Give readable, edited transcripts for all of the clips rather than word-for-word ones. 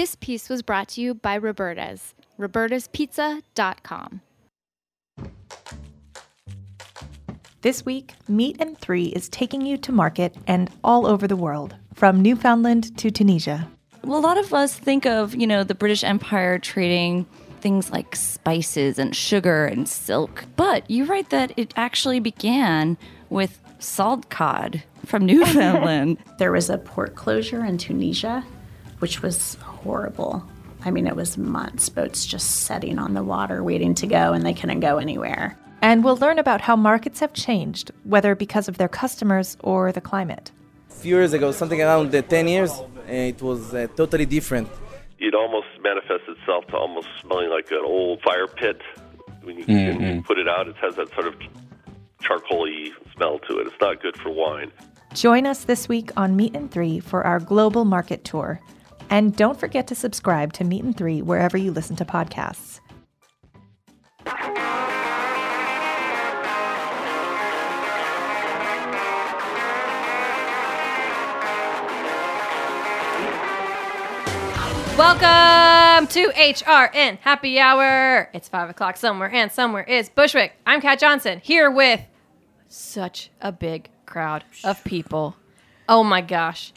This piece was brought to you by Roberta's, robertaspizza.com. This week, Meat and Three is taking you to market and all over the world, from Newfoundland to Tunisia. Well, a lot of us think of, the British Empire trading things like spices and sugar and silk. But you write that it actually began with salt cod from Newfoundland. There was a port closure in Tunisia, which was horrible. I mean, it was months, boats just setting on the water waiting to go, and they couldn't go anywhere. And we'll learn about how markets have changed, whether because of their customers or the climate. A few years ago, something around 10 years, it was totally different. It almost manifests itself to almost smelling like an old fire pit. When you put it out, it has that sort of charcoal-y smell to it. It's not good for wine. Join us this week on Meat and Three for our global market tour. And don't forget to subscribe to Meat and Three wherever you listen to podcasts. Welcome to HRN Happy Hour. It's 5 o'clock somewhere, and somewhere is Bushwick. I'm Kat Johnson, here with such a big crowd of people. Oh my gosh.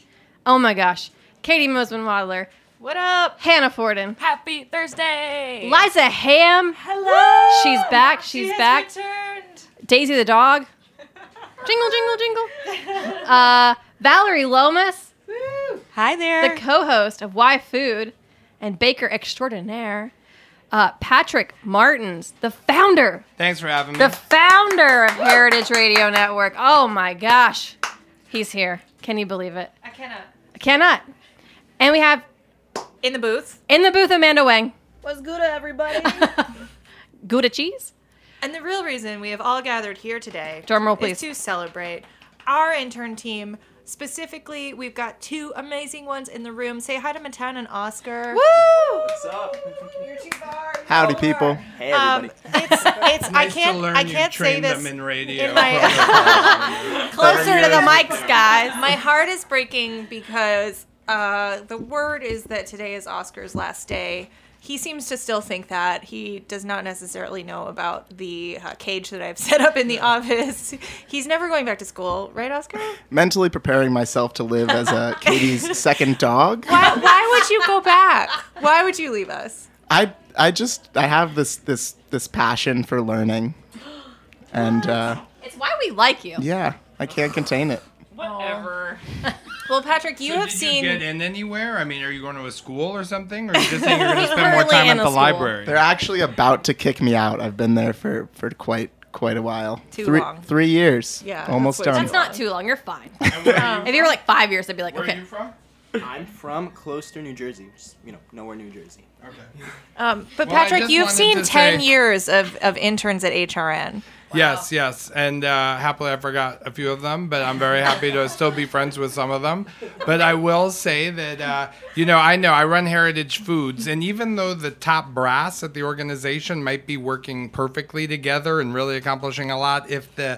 Katie Mosman-Wadler. What up? Hannah Forden. Happy Thursday. Liza Ham. Hello. She's back. She's back. Returned. Daisy the dog. Jingle, jingle, jingle. Valerie Lomas. Woo. Hi there. The co-host of Why Food and baker extraordinaire, Patrick Martins, the founder. Thanks for having me. The founder of Heritage Radio Network. Oh my gosh. He's here. Can you believe it? I cannot. I cannot. And we have In the booth, Amanda Wang. what's good, everybody? Gouda cheese? And the real reason we have all gathered here today Drum roll, is please. to celebrate our intern team. Specifically, we've got two amazing ones in the room. Say hi to Matan and Oscar. Woo! What's up? You're too far. Howdy, people. Hey, everybody. It's Nice I to learn can't you say trained this them in radio. in my Closer to the mics, guys. My heart is breaking because the word is that today is Oscar's last day. He seems to still think that. He does not necessarily know about the cage that I've set up in the office. He's never going back to school, right, Oscar? Mentally preparing myself to live as Katie's second dog. Why would you go back? Why would you leave us? I have this passion for learning, and It's why we like you. yeah, I can't contain it. Whatever. Well, Patrick, you have did seen. you get in anywhere? I mean, are you going to a school or something? Or are you just saying you're going to spend more Currently time in at a the school. library? They're actually about to kick me out. I've been there for quite a while. Too Three, long. 3 years. Yeah, almost that's way done. That's not too long. You're fine. And where are you If you were like 5 years, I'd be like, Where okay. are you from? I'm from Closter, New Jersey. Just, nowhere New Jersey. Okay. But Well, I Patrick, just you've wanted seen to 10 say- years of interns at HRN. Yes. And happily I forgot a few of them, but I'm very happy to still be friends with some of them. But I will say that, I know I run Heritage Foods, and even though the top brass at the organization might be working perfectly together and really accomplishing a lot, if the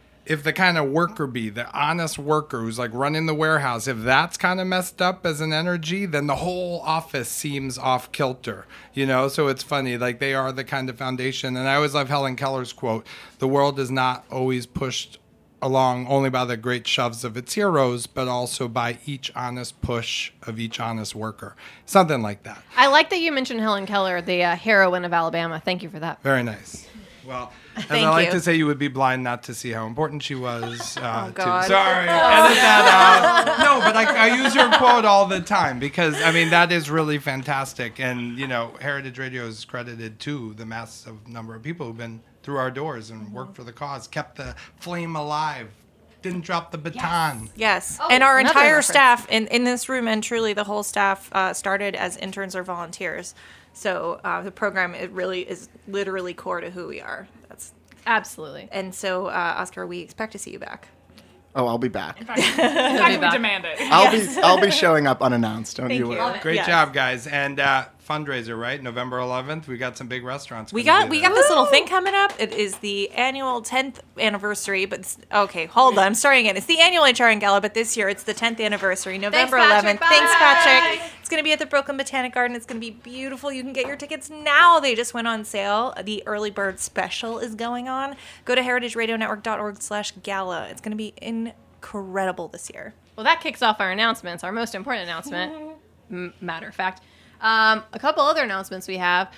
kind of worker bee, the honest worker who's like running the warehouse, if that's kind of messed up as an energy, then the whole office seems off kilter, So it's funny, like they are the kind of foundation. And I always love Helen Keller's quote, "The world is not always pushed along only by the great shoves of its heroes, but also by each honest push of each honest worker." Something like that. I like that you mentioned Helen Keller, the heroine of Alabama. Thank you for that. Very nice. Well, as Thank I like you. to say, you would be blind not to see how important she was. God. Sorry, edit that out. No, but I use her quote all the time because, that is really fantastic. And, Heritage Radio is credited to the massive number of people who've been through our doors and worked for the cause, kept the flame alive, didn't drop the baton. Yes. Oh, and our another entire reference. staff in this room, and truly the whole staff, started as interns or volunteers. So the program, it really is literally core to who we are. Absolutely. And so, Oscar, we expect to see you back. Oh, I'll be back. He'll be back. demand it. I'll be showing up unannounced. Don't you Thank worry. you. Great Yes. job, guys. And fundraiser, right? November 11th. We got some big restaurants. We gonna got do that. this little thing coming up. It is the annual 10th anniversary, but okay, hold on. I'm starting again. It's the annual HRN Gala, but this year it's the 10th anniversary, November Thanks, 11th. Patrick. Thanks, Bye. Patrick. It's going to be at the Brooklyn Botanic Garden. It's going to be beautiful. You can get your tickets now. They just went on sale. The early bird special is going on. Go to heritageradionetwork.org/gala. It's going to be incredible this year. Well, that kicks off our announcements, our most important announcement, matter of fact. A couple other announcements we have.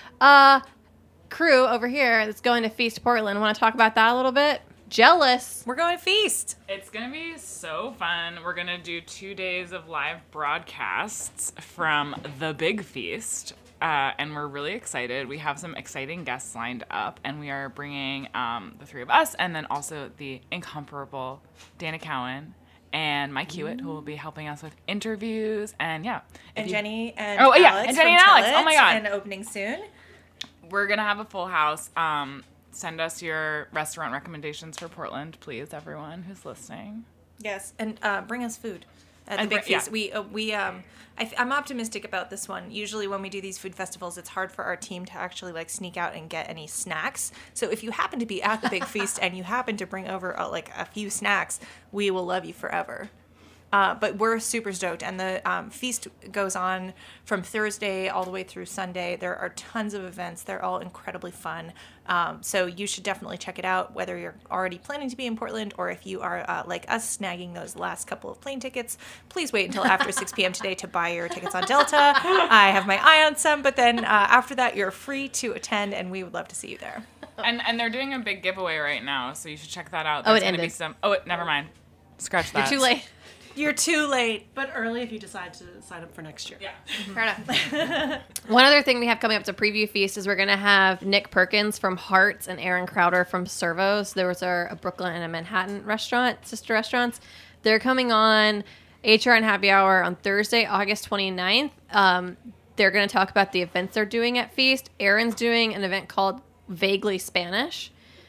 Crew over here that's going to Feast Portland. Want to talk about that a little bit? Jealous. We're going to Feast. It's going to be so fun. We're going to do 2 days of live broadcasts from the Big Feast. And we're really excited. We have some exciting guests lined up, and we are bringing the three of us and then also the incomparable Dana Cowan and Mike Hewitt, who will be helping us with interviews. And Jenny and Alex. And Jenny and Alex. Oh my God. And opening soon. We're going to have a full house. Send us your restaurant recommendations for Portland, please, everyone who's listening. Yes, and bring us food at the Big Feast. Yeah. I'm optimistic about this one. Usually when we do these food festivals, it's hard for our team to actually sneak out and get any snacks. So if you happen to be at the Big Feast and you happen to bring over a few snacks, we will love you forever. But we're super stoked, and the feast goes on from Thursday all the way through Sunday. There are tons of events. They're all incredibly fun. So you should definitely check it out, whether you're already planning to be in Portland or if you are, like us, snagging those last couple of plane tickets. Please wait until after 6 p.m. today to buy your tickets on Delta. I have my eye on some, but then after that, you're free to attend, and we would love to see you there. And they're doing a big giveaway right now, so you should check that out. It ended. Never mind. Scratch that. You're too late. You're too late. But early if you decide to sign up for next year. Yeah. Fair enough. One other thing we have coming up to preview Feast is we're going to have Nick Perkins from Hearts and Aaron Crowder from Servos. There was a Brooklyn and a Manhattan restaurant, sister restaurants. They're coming on HRN Happy Hour on Thursday, August 29th. They're going to talk about the events they're doing at Feast. Aaron's doing an event called Vaguely Spanish.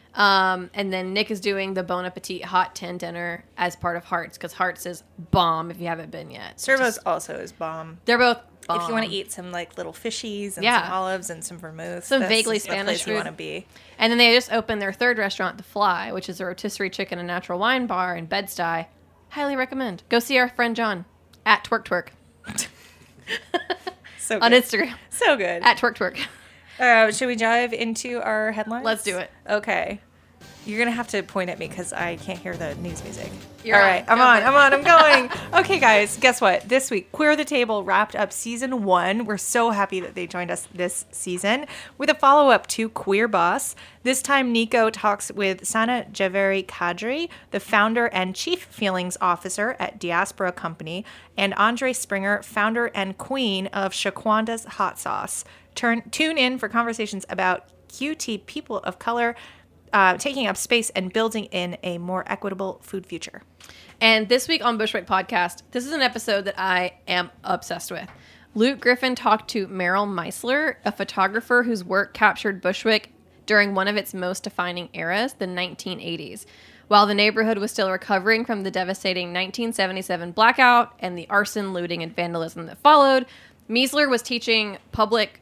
And then Nick is doing the Bon Appetit Hot Tin Dinner as part of Hearts, because Hearts is bomb if you haven't been yet. Servos also is bomb. They're both bomb. If you want to eat some little fishies and some olives and some vermouth. Some vaguely Spanish food. You want to be. And then they just opened their third restaurant, The Fly, which is a rotisserie chicken and natural wine bar in Bed-Stuy. Highly recommend. Go see our friend John at Twerk Twerk. So good. On Instagram. So good. At Twerk Twerk. Should we dive into our headlines? Let's do it. Okay. You're going to have to point at me because I can't hear the news music. You're All right. I'm going. Okay, guys, guess what? This week, Queer the Table wrapped up season 1. We're so happy that they joined us this season with a follow-up to Queer Boss. This time, Nico talks with Sana Javeri Kadri, the founder and chief feelings officer at Diaspora Company, and Andre Springer, founder and queen of Shaquanda's Hot Sauce. Tune in for conversations about QT people of color taking up space and building in a more equitable food future. And this week on Bushwick Podcast, this is an episode that I am obsessed with. Luke Griffin talked to Meryl Meisler, a photographer whose work captured Bushwick during one of its most defining eras, the 1980s. While the neighborhood was still recovering from the devastating 1977 blackout and the arson, looting, and vandalism that followed, Meisler was teaching public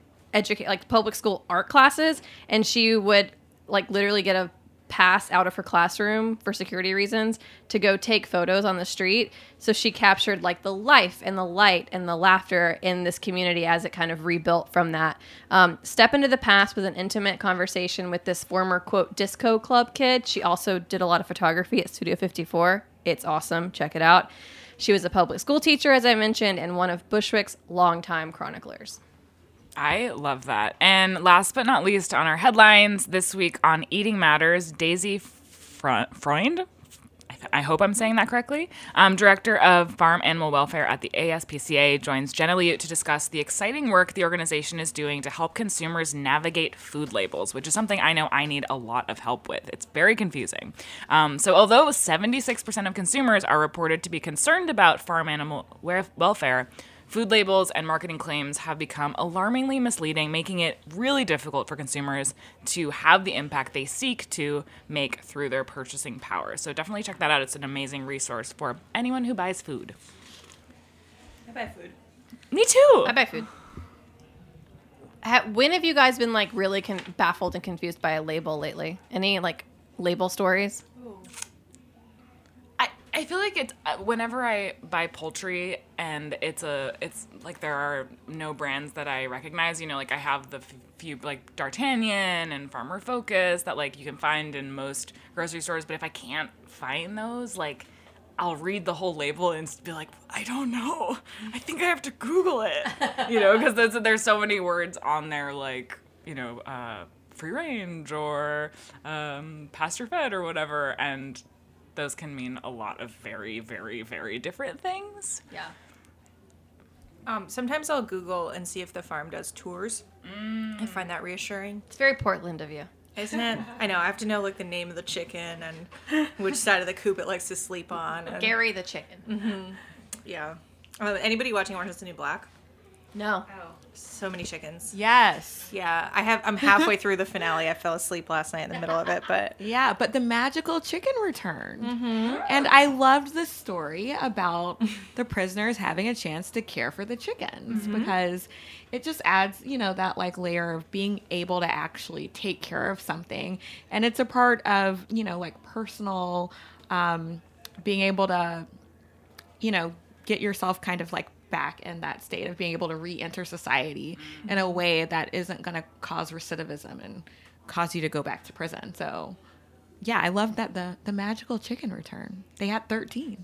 school art classes, and she would literally get a pass out of her classroom for security reasons to go take photos on the street. So she captured the life and the light and the laughter in this community as it kind of rebuilt from that. Step into the past with an intimate conversation with this former, quote, disco club kid. She also did a lot of photography at Studio 54. It's awesome. Check it out. She was a public school teacher, as I mentioned, and one of Bushwick's longtime chroniclers. I love that. And last but not least on our headlines this week on Eating Matters, Daisy Freund, I hope I'm saying that correctly, director of farm animal welfare at the ASPCA, joins Jenna Liut to discuss the exciting work the organization is doing to help consumers navigate food labels, which is something I know I need a lot of help with. It's very confusing. So although 76% of consumers are reported to be concerned about farm animal welfare, food labels and marketing claims have become alarmingly misleading, making it really difficult for consumers to have the impact they seek to make through their purchasing power. So definitely check that out. It's an amazing resource for anyone who buys food. I buy food. Me too. I buy food. When have you guys been really baffled and confused by a label lately? Any label stories? I feel like it's whenever I buy poultry and it's like there are no brands that I recognize. You know, like I have the few like D'Artagnan and Farmer Focus that like you can find in most grocery stores. But if I can't find those, like I'll read the whole label and be like, I don't know. I think I have to Google it. You know, because there's so many words on there like, you know, free range or pasture fed or whatever, and those can mean a lot of very, very, very different things. Yeah. Sometimes I'll Google and see if the farm does tours. I find that reassuring. It's very Portland of you. Isn't it? I know. I have to know like the name of the chicken and which side of the coop it likes to sleep on. And... Gary the chicken. Mm-hmm. Yeah. Anybody watching Orange is the New Black? No. Oh. So many chickens. Yes. Yeah. I'm halfway through the finale. I fell asleep last night in the middle of it, but yeah, but the magical chicken returned. Mm-hmm. And I loved the story about the prisoners having a chance to care for the chickens because it just adds, you know, that like layer of being able to actually take care of something. And it's a part of, you know, like personal, being able to, you know, get yourself kind of like back in that state of being able to re-enter society in a way that isn't going to cause recidivism and cause you to go back to prison. So yeah, I love that the magical chicken return. They had 13.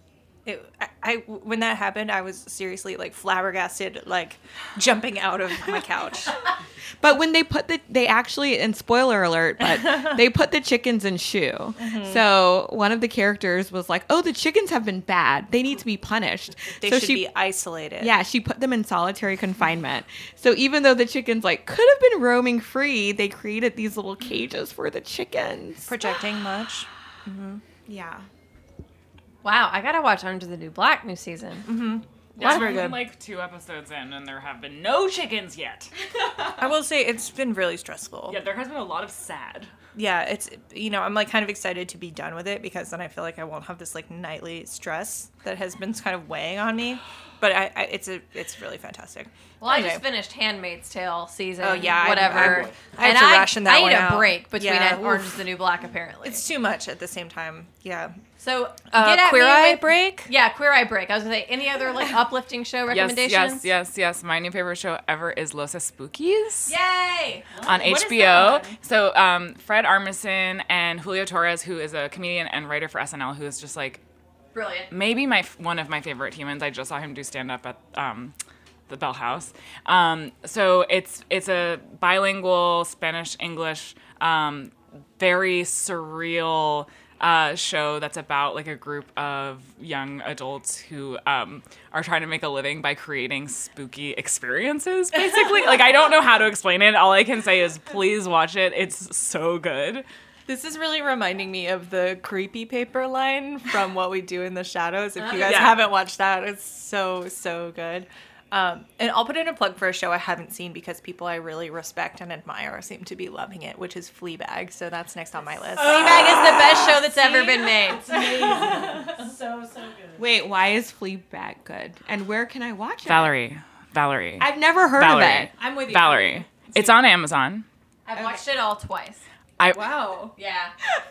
When that happened, I was seriously like flabbergasted, like jumping out of my couch. But when they actually, and spoiler alert, but they put the chickens in shoe. Mm-hmm. So one of the characters was like, oh, the chickens have been bad. They need to be punished. They should be isolated. Yeah, she put them in solitary confinement. So even though the chickens like could have been roaming free, they created these little cages for the chickens. Projecting much. Mm-hmm. Yeah. Wow, I gotta watch Orange is the New Black new season. Mm-hmm. Yeah, we're good. Like 2 episodes in, and there have been no chickens yet. I will say it's been really stressful. Yeah, there has been a lot of sad. Yeah, it's, you know, I'm like kind of excited to be done with it because then I feel like I won't have this like nightly stress that has been kind of weighing on me. But it's really fantastic. Well, anyway. I just finished Handmaid's Tale season. Oh yeah, whatever. I have to ration that one out. I need a break between Orange is the New Black. Apparently, it's too much at the same time. Yeah. So Queer Eye break. Yeah, Queer Eye break. I was gonna say any other like uplifting show recommendations. Yes. My new favorite show ever is Los Spookies. Yay! On HBO. So Fred Armisen and Julio Torres, who is a comedian and writer for SNL, who is just like brilliant. Maybe one of my favorite humans. I just saw him do stand up at the Bell House. So it's a bilingual Spanish-English, very surreal show that's about like a group of young adults who are trying to make a living by creating spooky experiences, basically. Like, I don't know how to explain it. All I can say is please watch it. It's so good. This is really reminding me of the creepy paper line from What We Do in the Shadows. If you guys haven't watched that, it's so, so good. And I'll put in a plug for a show I haven't seen because people I really respect and admire seem to be loving it, which is Fleabag. So that's next on my list. Fleabag is the best show that's ever been made. It's amazing. so good. Wait, why is Fleabag good? And where can I watch it? Valerie. I've never heard of it. I'm with you. Valerie. It's on Amazon. I've watched it all twice. Wow. Yeah.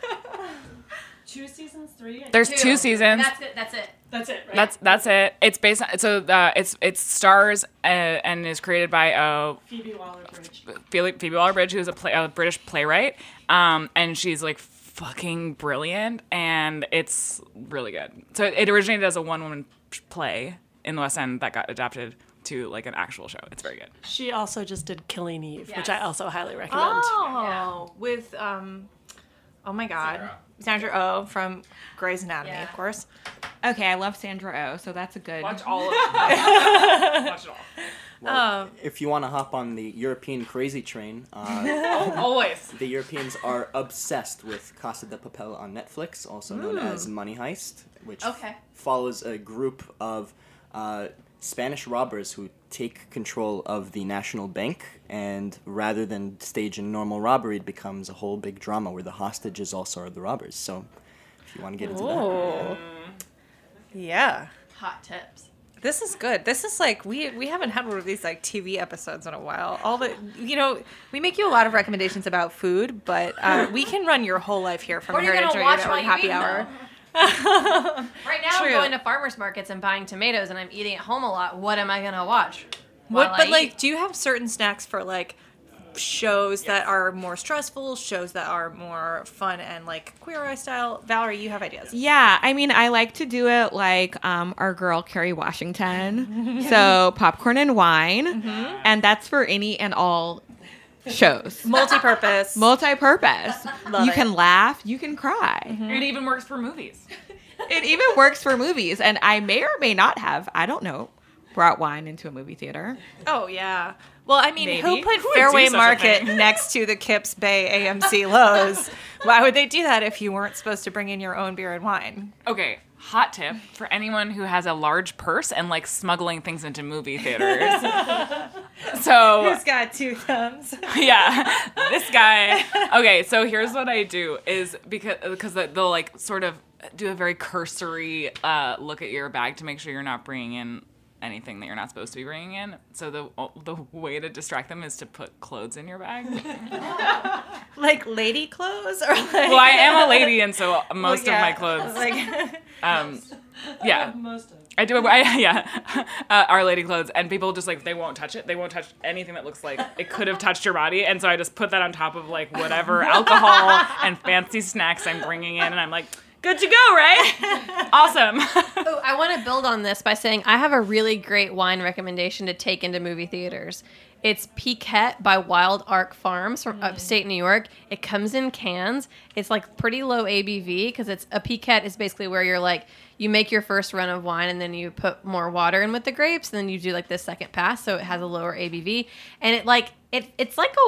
2 seasons, 3? There's 2 seasons. That's it. That's it, right? That's it. It's based on, so it stars and is created by Phoebe Waller-Bridge. Phoebe Waller-Bridge, who's a British playwright, and she's like fucking brilliant, and it's really good. So it originated as a one-woman play in the West End that got adapted to like an actual show. It's very good. She also just did Killing Eve, Yes. which I also highly recommend. Oh, with oh my God, Sandra Oh from Grey's Anatomy, of course. Okay, I love Sandra Oh, so that's a good. Watch all of it. Watch it all. Well, if you want to hop on the European crazy train, always. The Europeans are obsessed with Casa de Papel on Netflix, also known as Money Heist, which follows a group of Spanish robbers who take control of the national bank, and rather than stage a normal robbery, it becomes a whole big drama where the hostages also are the robbers. So if you want to get into that. Yeah. Hot tips. This is good. This is like we haven't had one of these like TV episodes in a while. We make you a lot of recommendations about food, but we can run your whole life here from What are you Heritage gonna watch Radio while and you Happy eat, Hour. Right now, True. I'm going to farmers markets and buying tomatoes, and I'm eating at home a lot. What am I gonna watch? What? while I But like, eat? do you have certain snacks for like shows that are more stressful, shows that are more fun and like Queer Eye style? Valerie, you have ideas. Yeah, I mean, I like to do it like our girl Kerry Washington. So popcorn and wine, and that's for any and all shows. Multi-purpose. Multi-purpose. Love You it. can laugh, you can cry. It even works for movies. It even works for movies, and I may or may not have, I don't know, brought wine into a movie theater. Oh yeah. Well, I mean, Maybe. who put Who would Fairway do such a Market thing? next to the Kips Bay AMC Lowe's? Why would they do that if you weren't supposed to bring in your own beer and wine? Okay, hot tip for anyone who has a large purse and like smuggling things into movie theaters. So Who's got two thumbs? yeah, this guy. Okay, so here's what I do is because they'll like sort of do a very cursory look at your bag to make sure you're not bringing in anything that you're not supposed to be bringing in. So the way to distract them is to put clothes in your bag. Like lady clothes, or like? Well, I am a lady, and so most Well, yeah, of my clothes. Like, Yeah. Most of it. I do. Our lady clothes, and people just like they won't touch it. They won't touch anything that looks like it could have touched your body, and so I just put that on top of like whatever alcohol and fancy snacks I'm bringing in, and I'm like, good to go, right? Awesome. Oh, I want to build on this by saying I have a really great wine recommendation to take into movie theaters. It's Piquette by Wild Ark Farms from upstate New York. It comes in cans. It's like pretty low ABV because it's a Piquette is basically where you're like you make your first run of wine and then you put more water in with the grapes and then you do like the second pass, so it has a lower ABV, and it's like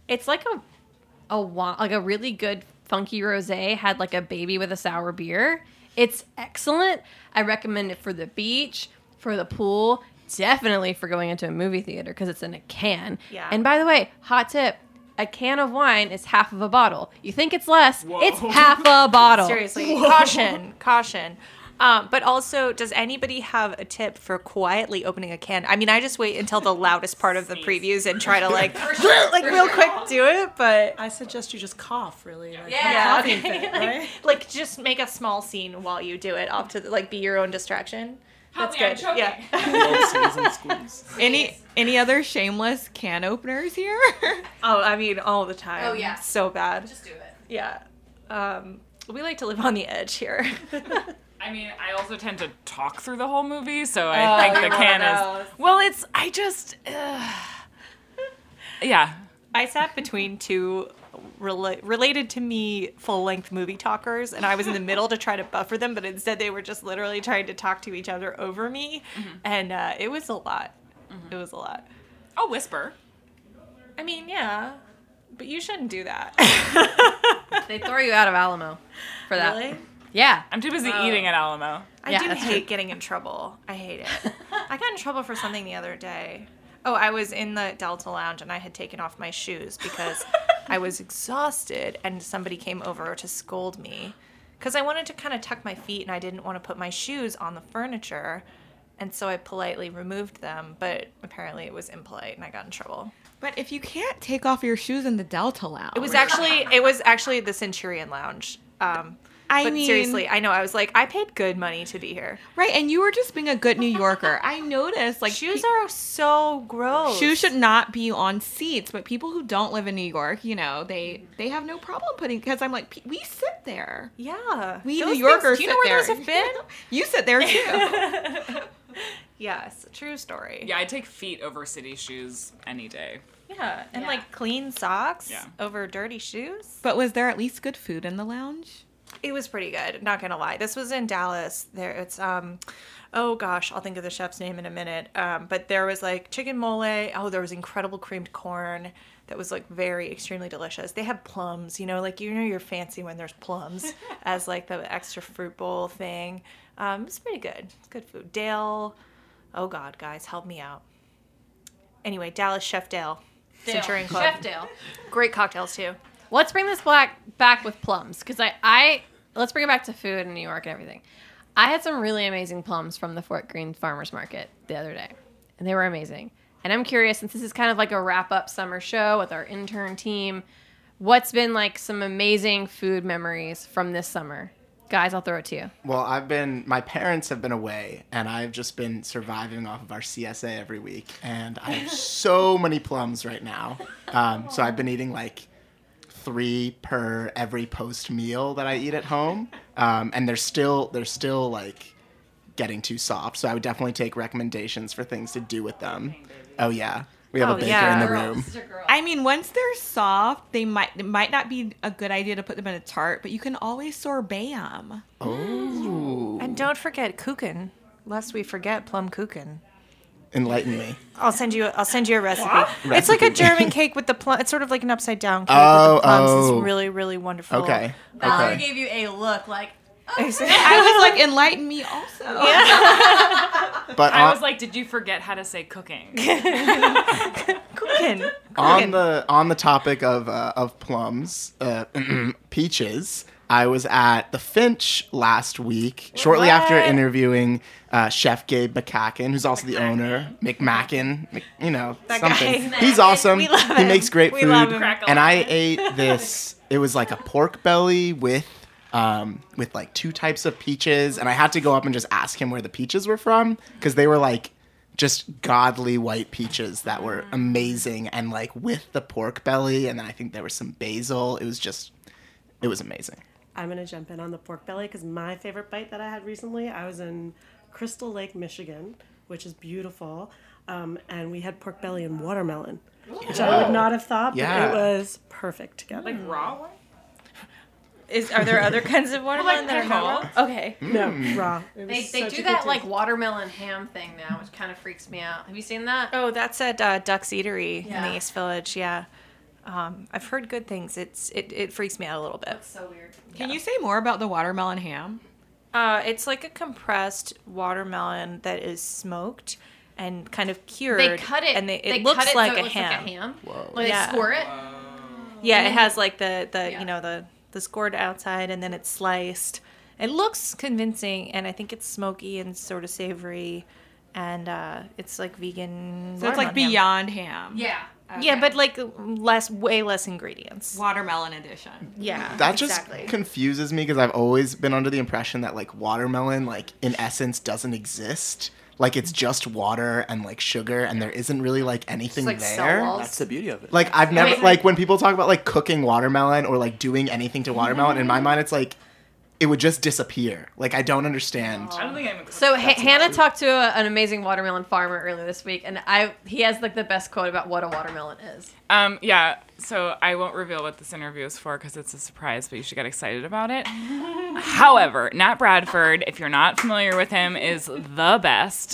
a really good funky rosé had like a baby with a sour beer. It's excellent. I recommend it for the beach, for the pool, definitely for going into a movie theater because it's in a can. Yeah. And by the way, hot tip, a can of wine is half of a bottle. You think it's less, it's half a bottle. seriously, caution. But also, does anybody have a tip for quietly opening a can? I mean, I just wait until the loudest part of the previews and try to like real quick do it. But I suggest you just cough, really. Like, yeah, coughing okay. fit, right? like just make a small scene while you do it, off to like be your own distraction. That's me, I'm good. choking. Yeah. Squeeze and squeeze. Any other shameless can openers here? Oh, I mean, all the time. Oh, yeah. So bad. Just do it. Yeah. We like to live on the edge here. I mean, I also tend to talk through the whole movie, so I think the can is. Well, I just. Yeah. I sat between two related to me full-length movie talkers, and I was in the middle to try to buffer them, but instead they were just literally trying to talk to each other over me, and it was a lot. It was a lot. I'll whisper. I mean, yeah, but you shouldn't do that. They throw you out of Alamo for that. Really? Yeah. I'm too busy eating at Alamo. I Yeah, do that's hate true. getting in trouble. I hate it. I got in trouble for something the other day. Oh, I was in the Delta Lounge and I had taken off my shoes because I was exhausted and somebody came over to scold me because I wanted to kind of tuck my feet and I didn't want to put my shoes on the furniture. And so I politely removed them, but apparently it was impolite and I got in trouble. But if you can't take off your shoes in the Delta Lounge. It was actually the Centurion Lounge. But mean- seriously, I know. I was like, I paid good money to be here. Right, and you were just being a good New Yorker. I noticed, like, Shoes are so gross. shoes should not be on seats, but people who don't live in New York, you know, they have no problem putting, because I'm like, we sit there. Yeah. We Those New Yorkers things, do you know sit where those there. have been? You sit there too. Yes, true story. Yeah, I take feet over city shoes any day. Yeah, and like clean socks Yeah. over dirty shoes. But was there at least good food in the lounge? It was pretty good, not gonna lie. This was in Dallas. There, it's oh gosh, I'll think of the chef's name in a minute. But there was like chicken mole. Oh, there was incredible creamed corn that was like very extremely delicious. They had plums, like you're fancy when there's plums as like the extra fruit bowl thing. It's pretty good. It's good food. Dale, oh God, guys, help me out. Anyway, Dallas Chef Dale. Centurion Club. Chef Dale. Great cocktails too. Let's bring this back with plums because let's bring it back to food in New York and everything. I had some really amazing plums from the Fort Greene Farmers Market the other day, and they were amazing. And I'm curious, since this is kind of like a wrap-up summer show with our intern team, what's been like some amazing food memories from this summer? Guys, I'll throw it to you. Well, my parents have been away, and I've just been surviving off of our CSA every week, and I have so many plums right now. So I've been eating like 3 per every post meal that I eat at home, and they're still like getting too soft. So I would definitely take recommendations for things to do with them. Oh yeah. We have a baker in the room. I mean, once they're soft, it might not be a good idea to put them in a tart, but you can always sorbet them. Oh. And don't forget kuchen, lest we forget plum kuchen. Enlighten me. I'll send you a recipe. It's like a German cake with the plum. It's sort of like an upside down cake with the plums. It's really, really wonderful. Okay. Valerie gave you a look like, I was like, enlighten me also. But I was like, did you forget how to say cooking? Kuchen. On the topic of plums, peaches, I was at the Finch last week, shortly after interviewing Chef Gabe McCacken, who's also the owner, McMacken, That something. guy. He's awesome. We love He him. makes great We food. love him. And I ate this. It was like a pork belly with like 2 types of peaches, and I had to go up and just ask him where the peaches were from, because they were like just godly white peaches that were amazing, and like with the pork belly, and then I think there was some basil. It was amazing. I'm going to jump in on the pork belly because my favorite bite that I had recently, I was in Crystal Lake, Michigan, which is beautiful, and we had pork belly and watermelon, which I would not have thought, but it was perfect together. Like raw one? Are there other kinds of watermelon that are not raw? Okay. No, raw. It they was do such a good that like taste. watermelon ham thing now, which kind of freaks me out. Have you seen that? Oh, that's at Duck's Eatery in Yeah. the East Village. Yeah. I've heard good things. It freaks me out a little bit. That's so weird. Can you say more about the watermelon ham? It's like a compressed watermelon that is smoked and kind of cured. They cut it, and they it looks cut it like so it a looks ham. like a ham. Whoa. Like Yeah. they score it. Yeah, it has like the scored outside, and then it's sliced. It looks convincing, and I think it's smoky and sort of savory, and it's like vegan. So it's like watermelon ham. beyond ham. Yeah. Yeah, but like way less ingredients. Watermelon edition. Yeah, That just exactly. confuses me because I've always been under the impression that like watermelon, like in essence, doesn't exist. Like it's just water and like sugar, and there isn't really like anything like there. cell That's the beauty of it. Like I've never like when people talk about like cooking watermelon or like doing anything to watermelon, in my mind it's like it would just disappear. Like I don't understand. I don't think I'm. So Hannah talked to an amazing watermelon farmer earlier this week, and he has like the best quote about what a watermelon is. Yeah, so I won't reveal what this interview is for because it's a surprise, but you should get excited about it. However, Nat Bradford, if you're not familiar with him, is the best.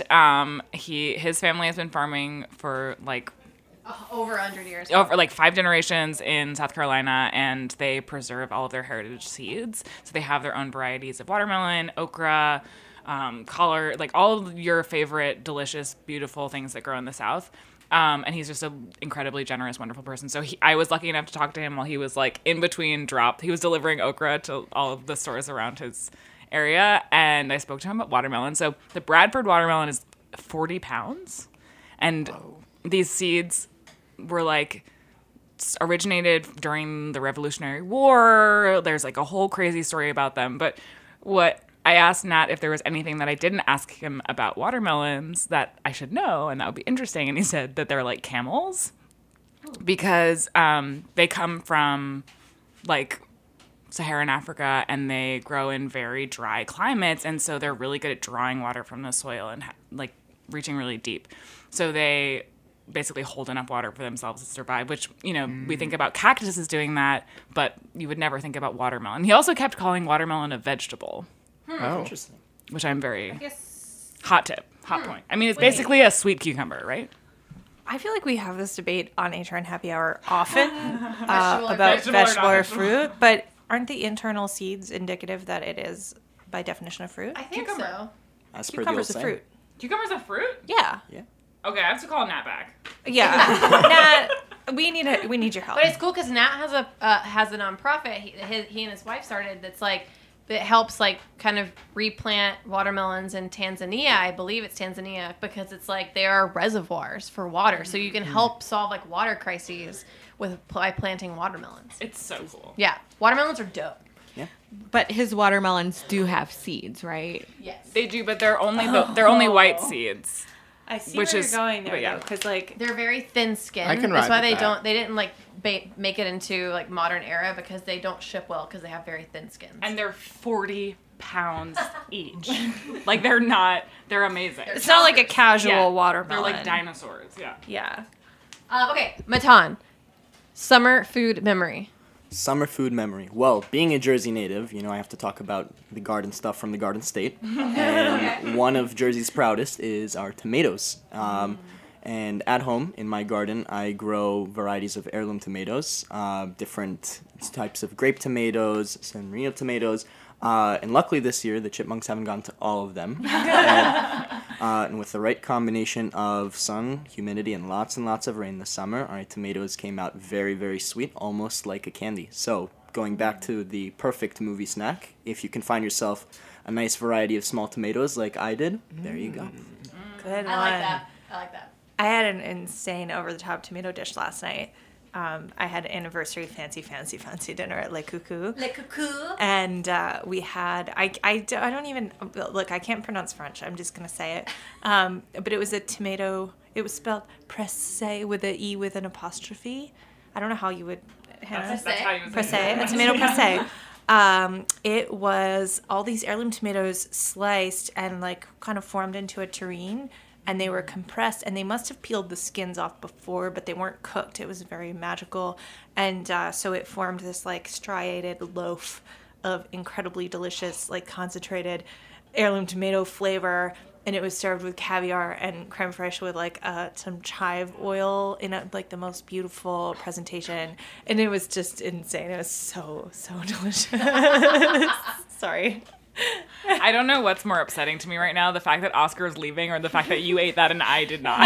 His family has been farming for like Over 100 years. over like 5 generations in South Carolina, and they preserve all of their heritage seeds. So they have their own varieties of watermelon, okra, collard, like all of your favorite delicious, beautiful things that grow in the South. And he's just an incredibly generous, wonderful person. So I was lucky enough to talk to him while he was like in between drop. He was delivering okra to all of the stores around his area, and I spoke to him about watermelon. So the Bradford watermelon is 40 pounds, and these seeds were like originated during the Revolutionary War. There's like a whole crazy story about them. But what I asked Nat if there was anything that I didn't ask him about watermelons that I should know, and that would be interesting. And he said that they're like camels because they come from like Saharan Africa, and they grow in very dry climates, and so they're really good at drawing water from the soil and like reaching really deep. So they basically hold enough water for themselves to survive, which, we think about cactuses doing that, but you would never think about watermelon. He also kept calling watermelon a vegetable. Oh, interesting. Which I'm very hot point. I mean, it's basically a sweet cucumber, right? I feel like we have this debate on HRN Happy Hour often about Vegetable or vegetable or not fruit, but aren't the internal seeds indicative that it is by definition a fruit? I think so. As per the old Cucumber's a saying. fruit. Cucumber's a fruit? Yeah. Okay, I have to call Nat back. Yeah. Nat, we need your help. But it's cool because Nat has a nonprofit he and his wife started that's like that helps like kind of replant watermelons in Tanzania. I believe it's Tanzania because it's like they are reservoirs for water, so you can help solve like water crises by planting watermelons. It's so cool. Yeah, watermelons are dope. Yeah. But his watermelons do have seeds, right? Yes. They do, but they're only white seeds. I see Which where is- you're going there, but yeah. because like they're very thin-skinned. I can That's why ride with that. they didn't like make it into like modern era because they don't ship well because they have very thin skins. And they're 40 pounds each. Like they're amazing. It's not like a casual Yeah. watermelon. They're like dinosaurs. Yeah. Yeah. Okay, Matan, summer food memory. Summer food memory. Well, being a Jersey native, I have to talk about the garden stuff from the Garden State. And one of Jersey's proudest is our tomatoes. And at home, in my garden, I grow varieties of heirloom tomatoes, different types of grape tomatoes, San Marino tomatoes. And luckily this year, the chipmunks haven't gone to all of them. And with the right combination of sun, humidity, and lots of rain this summer, our tomatoes came out very, very sweet, almost like a candy. So going back to the perfect movie snack, if you can find yourself a nice variety of small tomatoes like I did, there you go. Good I like that. I had an insane over-the-top tomato dish last night. I had an anniversary fancy dinner at Le Coucou. Le Coucou. And we had, I don't even, look, I can't pronounce French. I'm just going to say it. But it was a tomato, it was spelled pressé with an E with an apostrophe. I don't know how you would, Hannah. That's how you would Pressé, say it. a tomato pressé. It was all these heirloom tomatoes sliced and like kind of formed into a terrine. And they were compressed, and they must have peeled the skins off before, but they weren't cooked. It was very magical. And so it formed this like striated loaf of incredibly delicious, like concentrated heirloom tomato flavor. And it was served with caviar and creme fraiche with like some chive oil in like the most beautiful presentation. And it was just insane. It was so delicious. Sorry. I don't know what's more upsetting to me right now, the fact that Oscar is leaving or the fact that you ate that and I did not.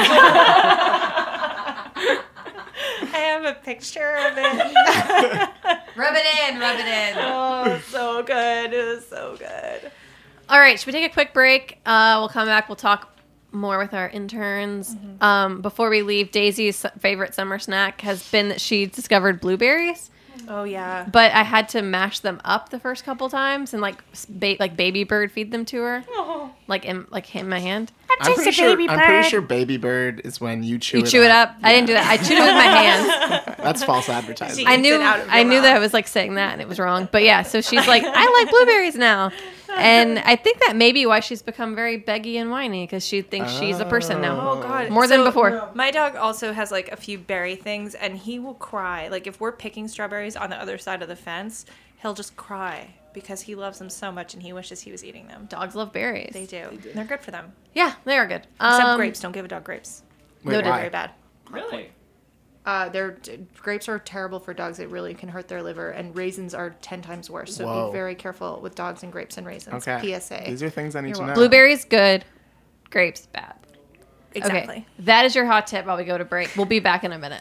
I have a picture of it. Rub it in. Oh, so good. It was so good. All right, should we take a quick break? We'll come back. We'll talk more with our interns. Before we leave, Daisy's favorite summer snack has been that she discovered blueberries. Oh, yeah. But I had to mash them up the first couple times and like baby bird feed them to her, like in my hand. I'm pretty sure baby bird is when you chew it up. I didn't do that. I chewed it with my hand. That's false advertising. I knew that I was like saying that and it was wrong. But yeah, so she's like, I like blueberries now. And I think that may be why she's become very beggy and whiny, because she thinks she's a person now. Oh, God. More than before. My dog also has like a few berry things, and he will cry. Like if we're picking strawberries on the other side of the fence, he'll just cry because he loves them so much and he wishes he was eating them. Dogs love berries. They do. They're good for them. Yeah, they are good. Except grapes. Don't give a dog grapes. Wait, They're why? very bad. Really? Grapes are terrible for dogs. It really can hurt their liver, and raisins are 10 times worse. So Whoa. be very careful with dogs and grapes and raisins. Okay. PSA. These are things I need to know. Blueberries, good. Grapes, bad. Exactly. Okay, that is your hot tip while we go to break. We'll be back in a minute.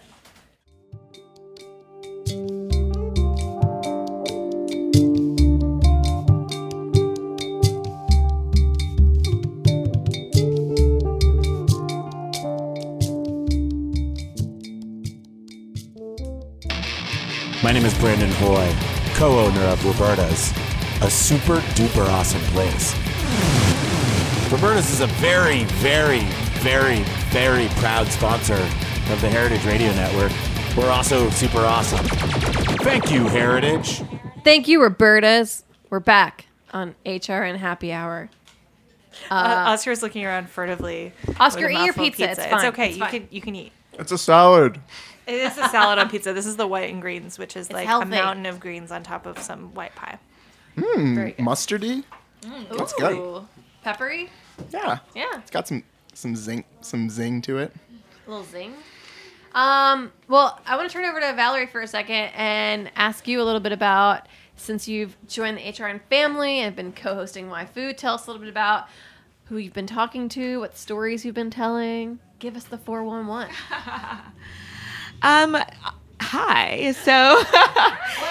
My name is Brandon Hoy, co-owner of Roberta's, a super duper awesome place. Roberta's is a very, very, very, very proud sponsor of the Heritage Radio Network. We're also super awesome. Thank you, Heritage. Thank you, Roberta's. We're back on HRN Happy Hour. Oscar's looking around furtively. Oscar, with a eat your mouthful of pizza. It's fine. It's okay. It's you fine. can eat. It's a salad. It is a salad on pizza. This is the white and greens, which is like healthy. a mountain of greens on top of some white pie. Mmm, mustardy. That's good. Ooh. Peppery? Yeah. Yeah. It's got some zing to it. A little zing. Well, I want to turn over to Valerie for a second and ask you a little bit about, since you've joined the HRN family and been co-hosting Why Food, tell us a little bit about who you've been talking to, what stories you've been telling. Give us the 411. Hi. So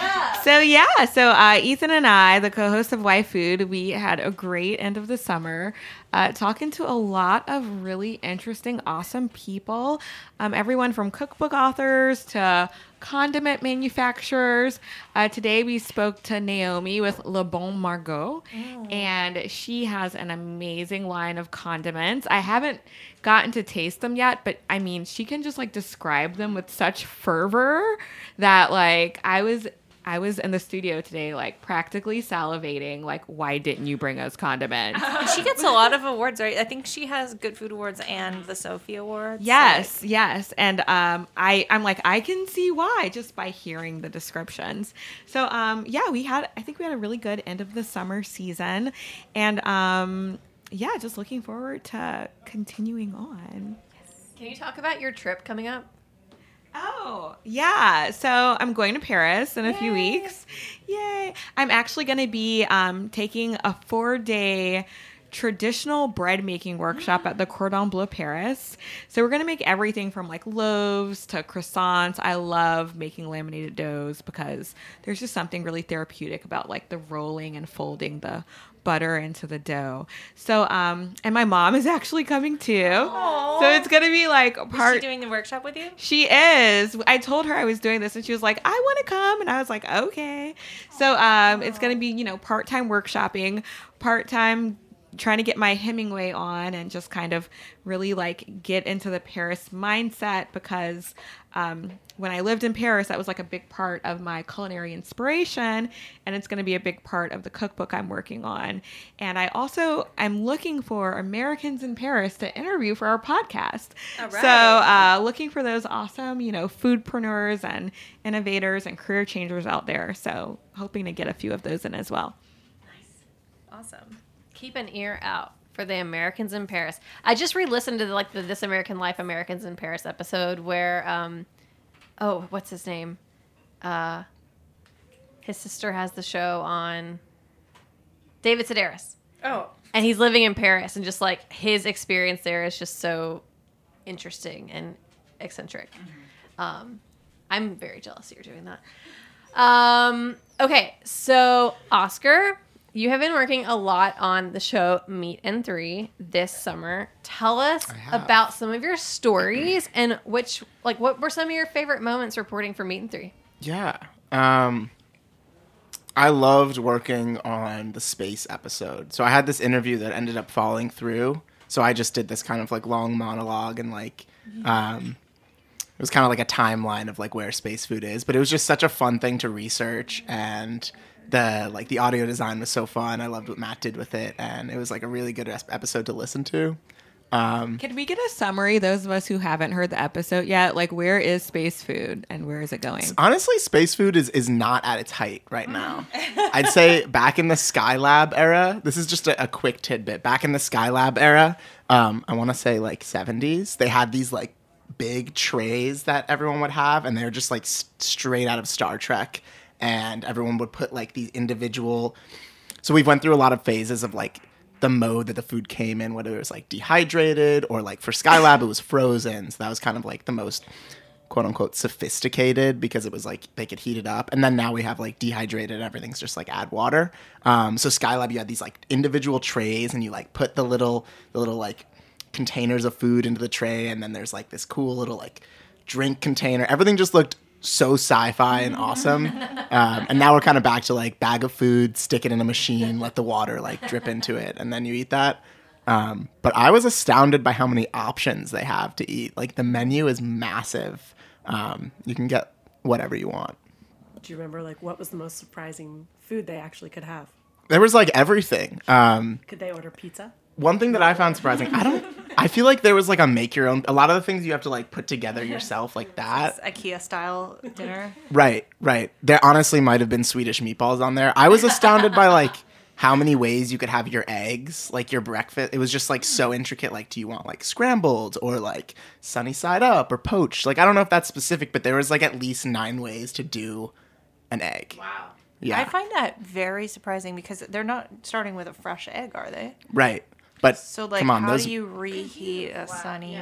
Ethan and I, the co-hosts of Why Food, we had a great end of the summer talking to a lot of really interesting, awesome people. Everyone from cookbook authors to condiment manufacturers. Today we spoke to Naomi with Le Bon Margot, and she has an amazing line of condiments. I haven't gotten to taste them yet, but I mean, she can just like describe them with such fervor that like I was in the studio today, like practically salivating. Like, why didn't you bring us condiments? She gets a lot of awards, right? I think she has Good Food Awards and the Sophie Awards. Yes. And I'm like, I can see why just by hearing the descriptions. So I think we had a really good end of the summer season, and just looking forward to continuing on. Can you talk about your trip coming up? Oh, yeah. So I'm going to Paris in a few weeks. Yay. I'm actually going to be taking a 4-day traditional bread making workshop at the Cordon Bleu Paris. So we're going to make everything from like loaves to croissants. I love making laminated doughs because there's just something really therapeutic about like the rolling and folding the butter into the dough. So, and my mom is actually coming too. Aww. So it's going to be like a part. Is she doing the workshop with you? She is. I told her I was doing this and she was like, I want to come. And I was like, okay. So, it's going to be, part-time workshopping, part-time trying to get my Hemingway on and just kind of really like get into the Paris mindset because when I lived in Paris, that was like a big part of my culinary inspiration, and it's going to be a big part of the cookbook I'm working on. And I'm looking for Americans in Paris to interview for our podcast. All right. So looking for those awesome, foodpreneurs and innovators and career changers out there. So hoping to get a few of those in as well. Awesome. Keep an ear out for the Americans in Paris. I just re-listened to the This American Life Americans in Paris episode where, what's his name? His sister has the show on. David Sedaris. Oh. And he's living in Paris, and just like his experience there is just so interesting and eccentric. I'm very jealous that you're doing that. Okay, so Oscar, you have been working a lot on the show Meat and Three this summer. Tell us about some of your stories and what were some of your favorite moments reporting for Meat and Three? Yeah. I loved working on the space episode. So I had this interview that ended up falling through. So I just did this kind of like long monologue and like, it was kind of like a timeline of like where space food is, but it was just such a fun thing to research, and the audio design was so fun. I loved what Matt did with it, and it was like a really good episode to listen to. Can we get a summary, those of us who haven't heard the episode yet? Like, where is space food and where is it going? Honestly, space food is not at its height right now. I'd say back in the Skylab era, this is just a quick tidbit. Back in the Skylab era, I want to say like 70s, they had these like big trays that everyone would have, and they were just like straight out of Star Trek. And everyone would put like these individual. So we went through a lot of phases of like the mode that the food came in, whether it was like dehydrated or like for Skylab, it was frozen. So that was kind of like the most quote unquote sophisticated because it was like they could heat it up. And then now we have like dehydrated, everything's just like add water. So Skylab, you had these like individual trays and you like put the little like containers of food into the tray. And then there's like this cool little like drink container. Everything just looked so sci-fi and awesome. And now we're kind of back to like bag of food, stick it in a machine, let the water like drip into it, and then you eat that. But I was astounded by how many options they have to eat. Like the menu is massive. You can get whatever you want. Do you remember like what was the most surprising food they actually could have? There was like everything. Could they order pizza? One thing that I found surprising, I feel like there was like a make your own, a lot of the things you have to like put together yourself like that. IKEA style dinner. Right. There honestly might have been Swedish meatballs on there. I was astounded by like how many ways you could have your eggs, like your breakfast. It was just like so intricate. Like, do you want like scrambled or like sunny side up or poached? Like, I don't know if that's specific, but there was like at least 9 ways to do an egg. Wow. Yeah. I find that very surprising because they're not starting with a fresh egg, are they? Right. But so like, come on, how do you reheat a sunny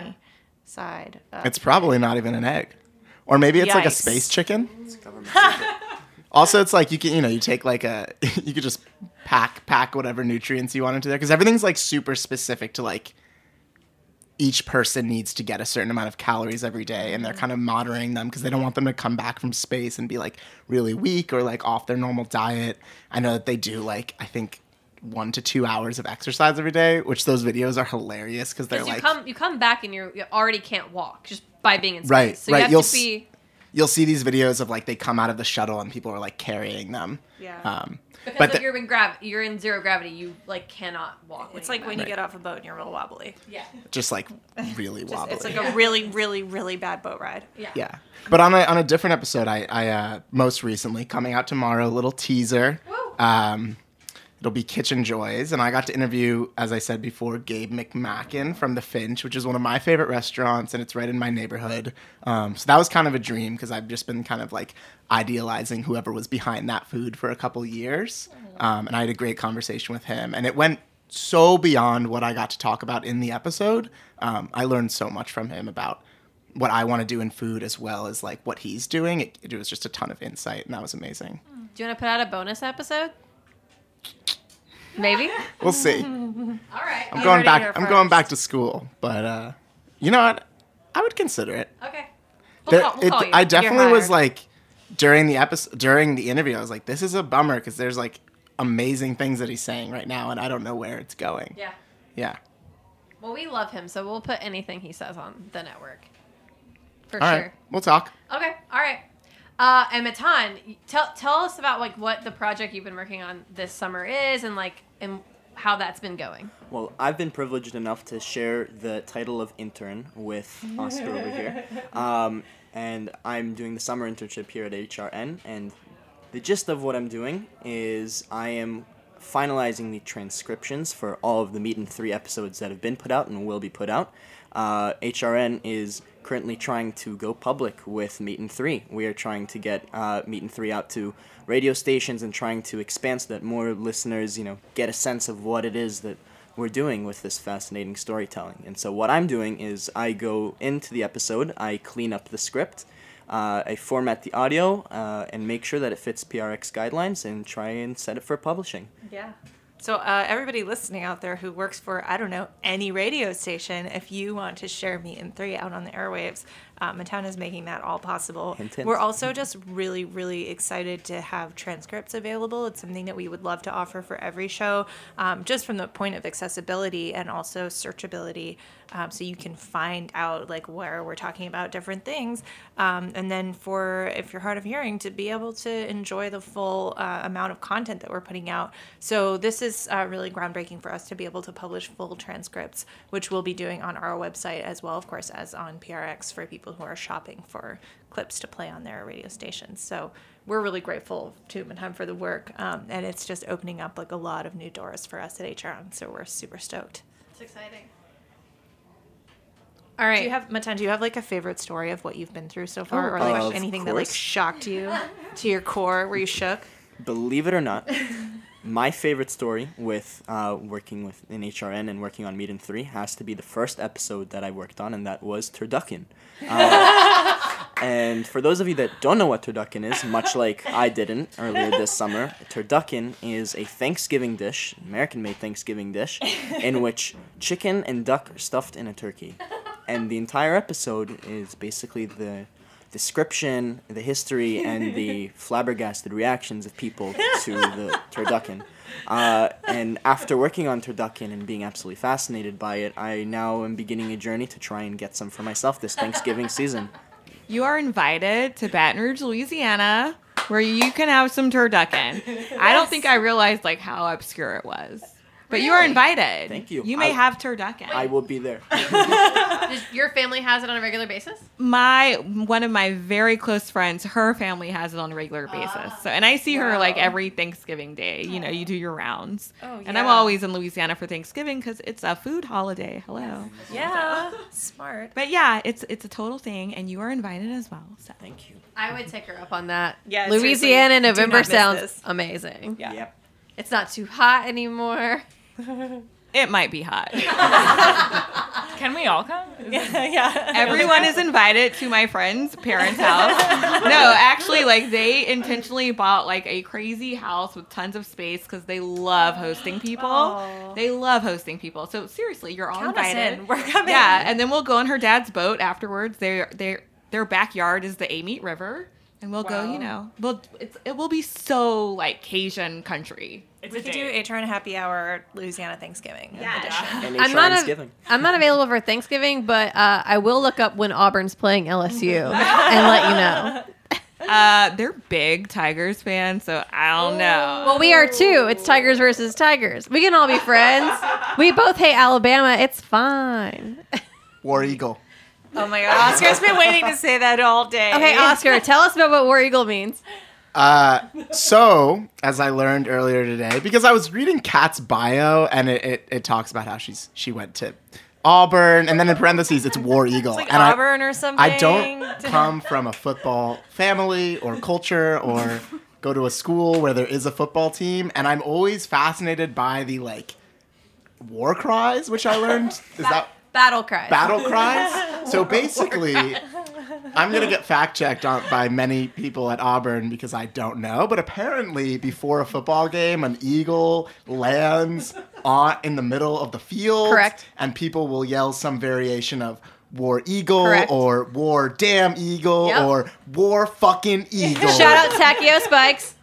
side up? It's probably not even an egg. Or maybe it's like a Yikes. space chicken. Also, it's like you can, you take like you could just pack whatever nutrients you want into there because everything's like super specific to like each person needs to get a certain amount of calories every day, and they're kind of monitoring them because they don't want them to come back from space and be like really weak or like off their normal diet. I know that they do like, I think 1 to 2 hours of exercise every day, which those videos are hilarious because they're like you come back and you already can't walk just by being in space. Right, so you have to be. You'll see these videos of like they come out of the shuttle and people are like carrying them. Yeah. Because you're in zero gravity, you like cannot walk. It's like when you get off a boat and you're real wobbly. Yeah. Just like really wobbly. It's like a really, really, really bad boat ride. Yeah. Yeah. But on a different episode, I most recently coming out tomorrow, a little teaser. It'll be Kitchen Joys, and I got to interview, as I said before, Gabe McMacken from The Finch, which is one of my favorite restaurants, and it's right in my neighborhood. So that was kind of a dream because I've just been kind of like idealizing whoever was behind that food for a couple years. And I had a great conversation with him, and it went so beyond what I got to talk about in the episode. I learned so much from him about what I want to do in food as well as like what he's doing. It was just a ton of insight, and that was amazing. Do you want to put out a bonus episode? Maybe. We'll see. All right. I'm going back to school, but you know what? I would consider it. Okay. We'll call you. I definitely You're was hired. like during the interview, I was like, this is a bummer because there's like amazing things that he's saying right now, and I don't know where it's going. Yeah. Yeah. Well, we love him, so we'll put anything he says on the network. For All sure. right. We'll talk. Okay. All right. And Matan, tell us about like what the project you've been working on this summer is, and how that's been going. Well, I've been privileged enough to share the title of intern with Oscar over here, and I'm doing the summer internship here at HRN. And the gist of what I'm doing is I am finalizing the transcriptions for all of the Meat and 3 episodes that have been put out and will be put out. HRN is currently trying to go public with Meat and 3. We are trying to get Meat and 3 out to radio stations and trying to expand so that more listeners, get a sense of what it is that we're doing with this fascinating storytelling. And so what I'm doing is I go into the episode, I clean up the script, I format the audio, and make sure that it fits PRX guidelines and try and set it for publishing. Yeah. So everybody listening out there who works for, I don't know, any radio station, if you want to share Meat and 3 out on the airwaves, Matan is making that all possible. Hint, hint. We're also just really, really excited to have transcripts available. It's something that we would love to offer for every show, just from the point of accessibility and also searchability, so you can find out like where we're talking about different things. And then if you're hard of hearing, to be able to enjoy the full amount of content that we're putting out. So this is really groundbreaking for us to be able to publish full transcripts, which we'll be doing on our website as well, of course, as on PRX for people who are shopping for clips to play on their radio stations. So we're really grateful to Matan for the work, and it's just opening up like a lot of new doors for us at HRN. So we're super stoked. It's exciting. All right. Matan, do you have like a favorite story of what you've been through so far, or like anything that like shocked you to your core, where you shook? Believe it or not, my favorite story with working with in HRN and working on Meat and 3 has to be the first episode that I worked on, and that was Turducken. And for those of you that don't know what Turducken is, much like I didn't earlier this summer, Turducken is a Thanksgiving dish, American-made Thanksgiving dish, in which chicken and duck are stuffed in a turkey. And the entire episode is basically the description, the history, and the flabbergasted reactions of people to the turducken. And after working on turducken and being absolutely fascinated by it, I now am beginning a journey to try and get some for myself this Thanksgiving season. You are invited to Baton Rouge, Louisiana, where you can have some turducken. Yes. I don't think I realized like how obscure it was. But you are invited. Thank you. You may have turducken. I will be there. Your family has it on a regular basis? One of my very close friends, her family has it on a regular basis. So, and I see her like every Thanksgiving day. You know, you do your rounds. Oh, yeah. And I'm always in Louisiana for Thanksgiving because it's a food holiday. Hello. Yeah. Smart. But yeah, it's a total thing, and you are invited as well. So. Thank you. I would take her up on that. Yeah, Louisiana November sounds this. amazing. Yeah. Yep. It's not too hot anymore. It might be hot. Can we all come? Yeah. Everyone is invited to my friend's parents' house. No, actually, like they intentionally bought like a crazy house with tons of space because they love hosting people. Oh. They love hosting people. So seriously, you're all Count us invited. in. We're coming. Yeah, and then we'll go on her dad's boat afterwards. Their backyard is the Amite River, and we'll go. You know, it will be so like Cajun country. We could do HRN Happy Hour Louisiana Thanksgiving edition. And I'm Thanksgiving. not available for Thanksgiving, but I will look up when Auburn's playing LSU and let you know. They're big Tigers fans, so I don't know. Well, we are too. It's Tigers versus Tigers. We can all be friends. We both hate Alabama. It's fine. War Eagle. Oh my God, Oscar's been waiting to say that all day. Okay, Oscar, tell us about what War Eagle means. So, as I learned earlier today, because I was reading Kat's bio, and it talks about how she went to Auburn, and then in parentheses, it's War Eagle. It's like and Auburn or something. I don't come from a football family or culture or go to a school where there is a football team, and I'm always fascinated by the, like, war cries, which I learned. Is that... Battle cries. Battle cries? So basically... I'm going to get fact-checked by many people at Auburn because I don't know. But apparently, before a football game, an eagle lands in the middle of the field. Correct. And people will yell some variation of War Eagle Correct. or War Damn Eagle or War Fucking Eagle. Shout out Takio Spikes.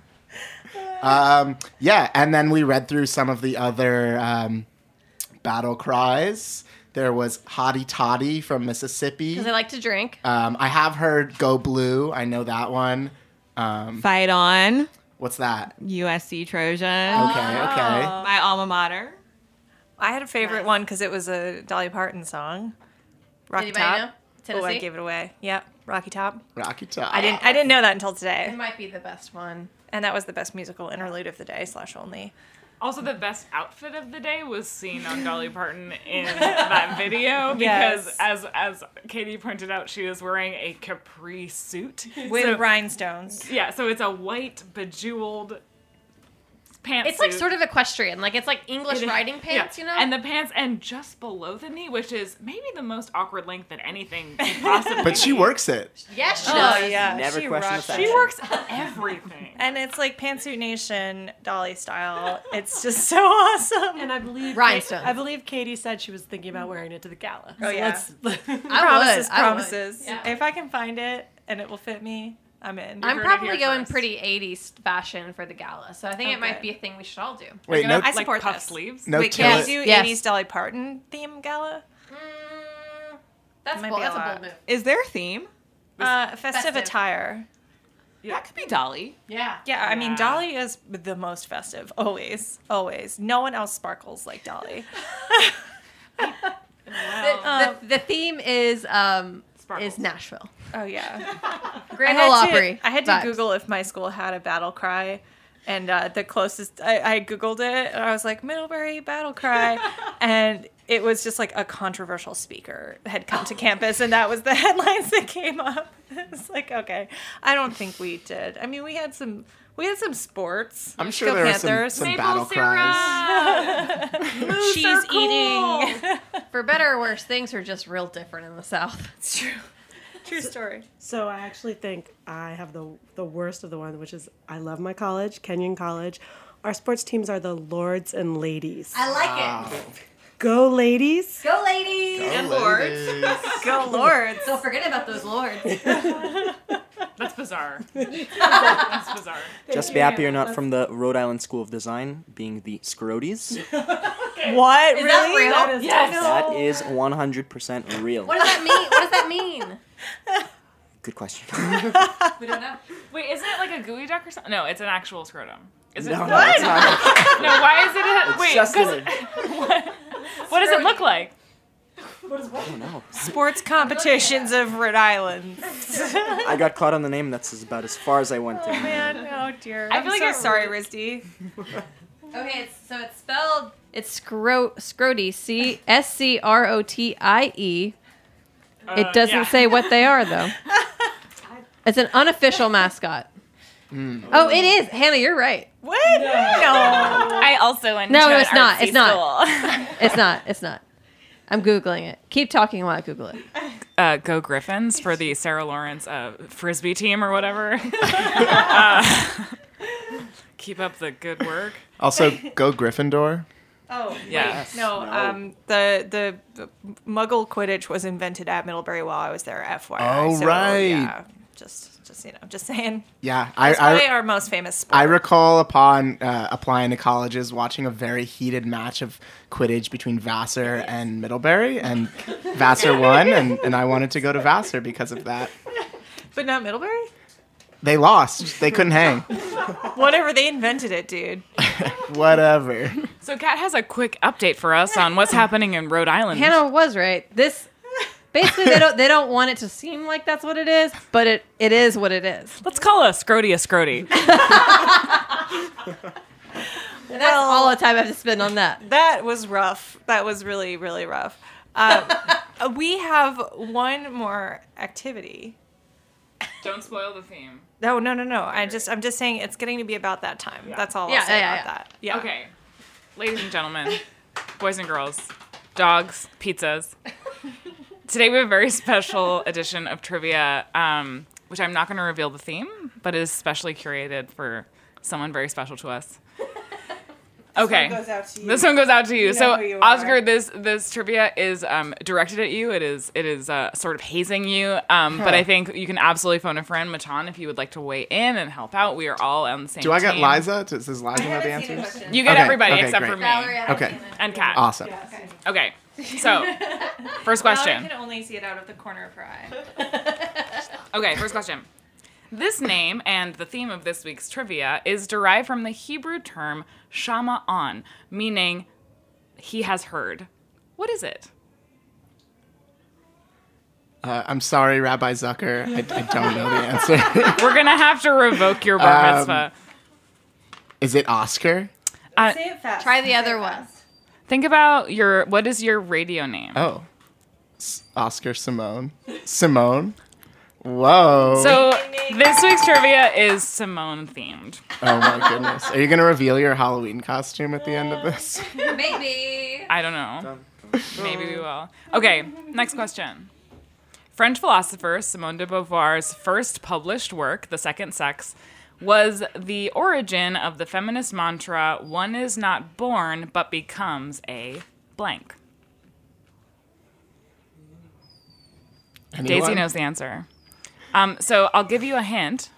Yeah, and then we read through some of the other battle cries. There was Hottie Toddy from Mississippi. Because I like to drink. I have heard Go Blue. I know that one. Fight On. What's that? USC Trojan. Okay. My alma mater. I had a favorite one because it was a Dolly Parton song. Rocky Anybody Top. know? Oh, I Tennessee? gave it away. Yep, Rocky Top. Rocky Top. I didn't know that until today. It might be the best one. And that was the best musical interlude of the day / only. Also, the best outfit of the day was seen on Dolly Parton in that video because, as Katie pointed out, she was wearing a capri suit With rhinestones. Yeah, so it's a white bejeweled pantsuit. It's like sort of equestrian. Like it's like English riding pants, you know? And the pants end just below the knee, which is maybe the most awkward length that anything could possibly But she be. works it. Yes, she Oh, does. yeah. Never she question the rocks fashion. it. She works everything. And it's like Pantsuit Nation, Dolly style. It's just so awesome. And I believe Rhinestones. I believe Katie said she was thinking about wearing it to the gala. Oh, yeah. I Promises. would. Yeah. If I can find it and it will fit me, I'm in. I'm You're probably gonna hear going first. pretty 80s fashion for the gala, so I think it might Okay. be a thing we should all do. Wait, no, I support puff this. sleeves. no Wait, can we Tilly- do Yes. 80s Dolly Parton theme gala? That's Might bold. be a That's a lot. bold move. Is there a theme? Festive Festive. attire. That could be Dolly. Yeah. Yeah, I mean, Yeah. Dolly is the most festive. Always. No one else sparkles like Dolly. The theme is Nashville. Oh, yeah. Grand Ole Opry. I had to vibes. Google if my school had a battle cry. And the closest, I Googled it, and I was like, Middlebury battle cry. And it was just like a controversial speaker had come to campus, and that was the headlines that came up. It's like, okay, I don't think we did. I mean, we had some sports. I'm sure Go there Panthers. were some battle cries. Cheese eating. For better or worse, things are just real different in the South. It's true. True story. So I actually think I have the worst of the one, which is I love my college, Kenyon College. Our sports teams are the Lords and Ladies. I like it. Go ladies. Go ladies and lords. Go Lords. Don't forget about those lords. That's bizarre. That's bizarre. Just be happy you're not from the Rhode Island School of Design, being the Scroties. What? Is really? that real? That is That is 100% real. What does that mean? What does that mean? Good question. We don't know. Wait, isn't it like a gooey duck or something? No, it's an actual scrotum. Is it? No, it's not. No, why is it a... It's Wait, just 'cause- what does it look like? I don't know. Sports competitions of Rhode Island. I got caught on the name. That's about as far as I went. Oh man, oh dear. I I'm feel like so it's sorry, rude. Rizdi. Okay, it's spelled. It's Scrotie. SCROTIE. It doesn't yeah. say what they are though. It's an unofficial mascot. Oh, it is. Hannah, you're right. What? No. I also went No, to an it's not. artsy It's not. school. It's not. It's not. I'm Googling it. Keep talking while I Google it. Go Griffins for the Sarah Lawrence Frisbee team or whatever. Keep up the good work. Also, go Gryffindor. Oh, Yes. wait, no. The Muggle Quidditch was invented at Middlebury while I was there, FYI. Oh, right. Yeah, just just saying. Yeah, That's probably our most famous sport. I recall upon applying to colleges watching a very heated match of Quidditch between Vassar and Middlebury, and Vassar won, and I wanted to go to Vassar because of that. But not Middlebury? They lost. They couldn't hang. Whatever, they invented it, dude. Whatever. So Kat has a quick update for us on what's happening in Rhode Island. Hannah was right. This basically they don't want it to seem like that's what it is, but it is what it is. Let's call a Scrody. And that's all the time I have to spend on that. That was rough. That was really, really rough. We have one more activity. Don't spoil the theme. No. I'm just saying it's getting to be about that time. Yeah. That's all I'll say about that. Yeah. Okay. Ladies and gentlemen, boys and girls, dogs, pizzas. Today we have a very special edition of trivia, which I'm not going to reveal the theme, but is specially curated for someone very special to us. Okay. This one goes out to you. You know So, who you are. Oscar, this trivia is directed at you. It is sort of hazing you. But I think you can absolutely phone a friend, Matan, if you would like to weigh in and help out. We are all on the same Do I get team. Liza? Does Liza know the answers? You get everybody except great. for me. Okay. And Kat. Awesome. Okay. So, first question. Now I can only see it out of the corner of her eye. Okay, first question. This name and the theme of this week's trivia is derived from the Hebrew term shama'an, meaning he has heard. What is it? I'm sorry, Rabbi Zucker. I don't know the answer. We're going to have to revoke your bar mitzvah. Is it Oscar? Say it fast. Try the other one. Think about what is your radio name? Oh. Oscar Simone. Simone? Whoa. So this week's trivia is Simone themed. Oh my goodness. Are you going to reveal your Halloween costume at the end of this? Maybe. I don't know. Maybe we will. Okay, next question. French philosopher Simone de Beauvoir's first published work, The Second Sex, was the origin of the feminist mantra, one is not born but becomes a blank. Anyone? Daisy knows the answer. So I'll give you a hint.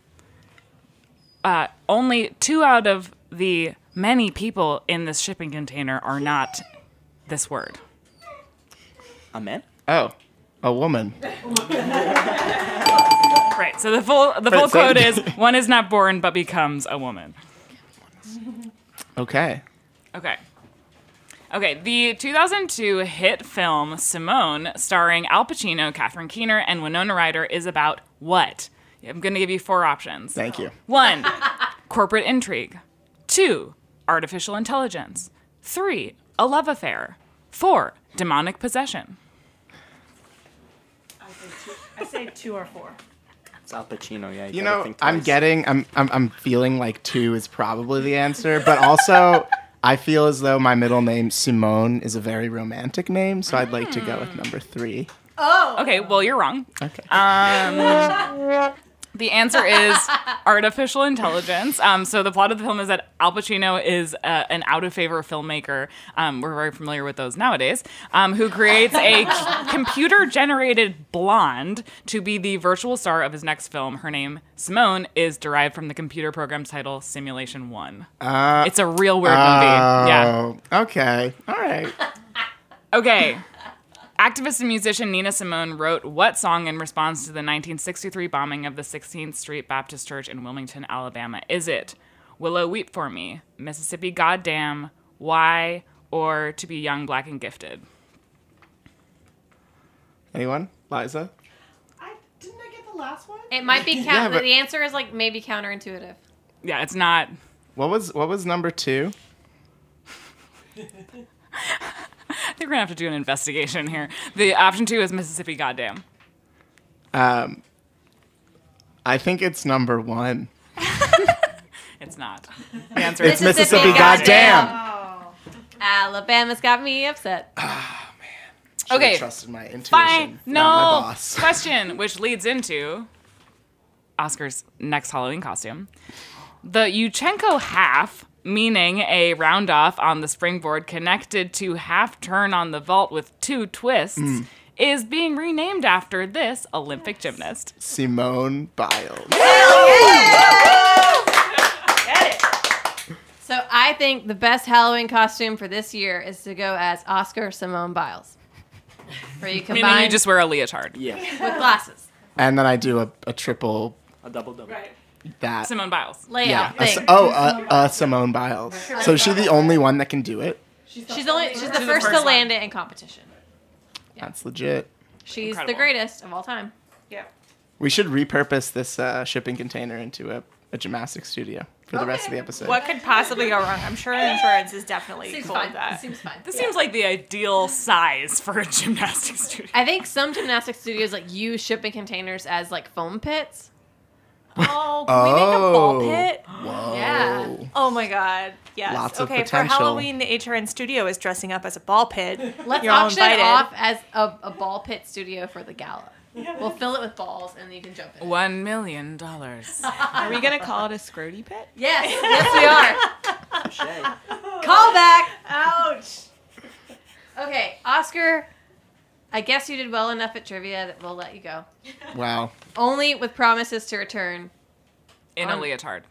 Only 2 out of the many people in this shipping container are not this word. A man? Oh, a woman. Right. So the full quote is one is not born but becomes a woman. Okay. Okay, the 2002 hit film Simone, starring Al Pacino, Catherine Keener, and Winona Ryder, is about what? I'm going to give you 4 options. Thank you. 1, corporate intrigue. 2, artificial intelligence. 3, a love affair. 4, demonic possession. I say 2 or 4. It's Al Pacino, yeah. You gotta know, think I'm twice. feeling like 2 is probably the answer, but also I feel as though my middle name Simone is a very romantic name, so I'd like to go with number 3. Oh. Okay, well, you're wrong. Okay. The answer is artificial intelligence. So the plot of the film is that Al Pacino is an out-of-favor filmmaker. We're very familiar with those nowadays. Who creates a computer-generated blonde to be the virtual star of his next film. Her name, Simone, is derived from the computer program's title, Simulation 1. It's a real weird movie. Yeah. Okay. All right. Okay. Activist and musician Nina Simone wrote what song in response to the 1963 bombing of the 16th Street Baptist Church in Wilmington, Alabama? Is it Willow Weep For Me, Mississippi Goddamn, Why, or To Be Young, Black, and Gifted? Anyone? Liza? Didn't I get the last one? It might be Yeah, but- the answer is like maybe counterintuitive. Yeah, it's not. What was number 2? I think we're gonna have to do an investigation here. The option 2 is Mississippi Goddamn. I think it's number 1. It's It's not. The answer It's Mississippi, goddamn. Alabama's got me upset. Should've Okay. trusted my intuition, Fine. not my No. boss. Question, which leads into Oscar's next Halloween costume. The Yuchenko half, meaning a round off on the springboard connected to half turn on the vault with 2 twists, is being renamed after this Olympic gymnast. Simone Biles. So I think the best Halloween costume for this year is to go as Oscar Simone Biles. Where you Meaning combine you just wear a leotard. Yeah. with glasses. And then I do a triple A double. that. Simone Biles. Layout a, thing. Simone Biles. So is she the only one that can do it? She's the first to land it in competition. That's legit. She's Incredible. the greatest of all time. Yeah. We should repurpose this shipping container into a gymnastics studio for the rest of the episode. What could possibly go wrong? I'm sure insurance is definitely Seems cool fine. with that. Seems fine. This seems like the ideal size for a gymnastics studio. I think some gymnastics studios like use shipping containers as like foam pits. Oh, can we make a ball pit? Whoa. Yeah. Oh my god. Yes. Lots of okay, for potential. Halloween, the HRN studio is dressing up as a ball pit. Let's You're all auction it invited. off as a ball pit studio for the gala. We'll fill it with balls and you can jump in. $1 million. Are we gonna call it a Scrody pit? Yes, yes we are. Call back. Ouch. Okay, Oscar, I guess you did well enough at trivia that we'll let you go. Wow. Only with promises to return. In a leotard.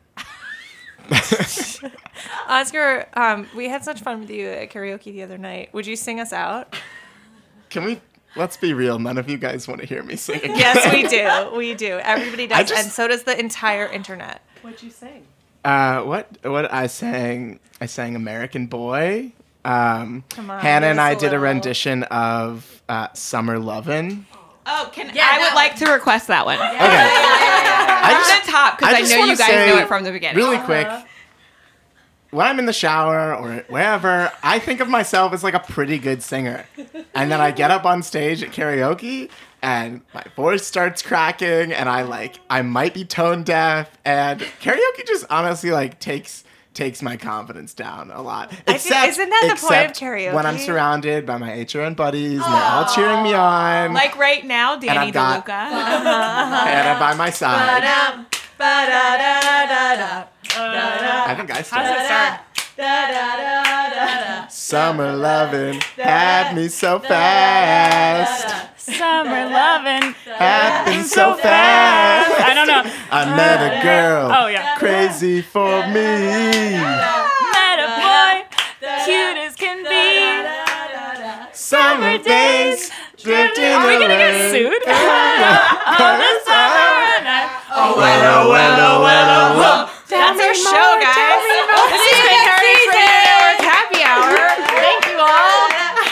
Oscar, we had such fun with you at karaoke the other night. Would you sing us out? Can we? Let's be real. None of you guys want to hear me sing again. Yes, we do. We do. Everybody I does, just- and so does the entire internet. What'd you sing? What I sang American Boy. Come on, Hannah and give us I a did a little. rendition of Summer Lovin'. Oh, I would like to request that one. Okay. I'm the top because I just know wanna you guys say know it from the beginning. Really quick. When I'm in the shower or wherever, I think of myself as like a pretty good singer. And then I get up on stage at karaoke and my voice starts cracking and I might be tone deaf, and karaoke just honestly like takes my confidence down a lot. isn't that the point of karaoke? When I'm surrounded by my HRN buddies and they're all cheering me on. Like right now, Danny I've got- DeLuca. Hannah by my side. I think I started. Summer lovin' had me so fast. Summer lovin' Happened so fast. I don't know. I met a girl. Oh, yeah. Crazy for me. Met a boy, cute as can be. Summer days drifting Are we away. gonna get sued? On the summer night. Oh, well. That's our show, guys. This has been Heritage Radio Network Happy Hour. Thank you all.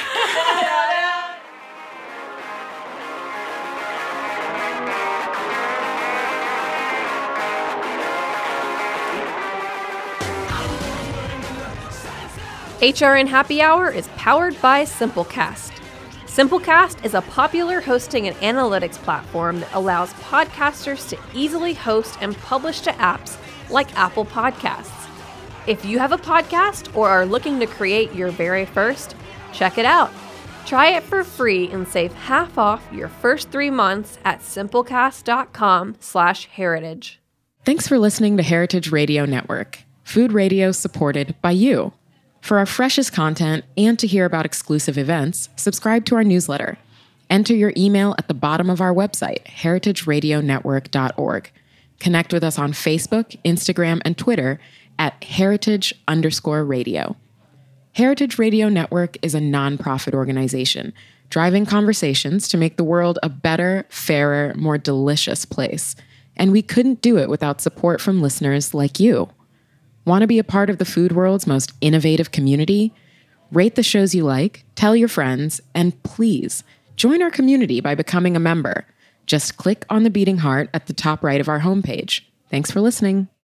HRN Happy Hour is powered by Simplecast. Simplecast is a popular hosting and analytics platform that allows podcasters to easily host and publish to apps like Apple Podcasts. If you have a podcast or are looking to create your very first, check it out. Try it for free and save half off your first 3 months at simplecast.com/heritage. Thanks for listening to Heritage Radio Network, food radio supported by you. For our freshest content and to hear about exclusive events, subscribe to our newsletter. Enter your email at the bottom of our website, heritageradionetwork.org. Connect with us on Facebook, Instagram, and Twitter at heritage_radio. Heritage Radio Network is a nonprofit organization driving conversations to make the world a better, fairer, more delicious place. And we couldn't do it without support from listeners like you. Want to be a part of the food world's most innovative community? Rate the shows you like, tell your friends, and please join our community by becoming a member. Just click on the beating heart at the top right of our homepage. Thanks for listening.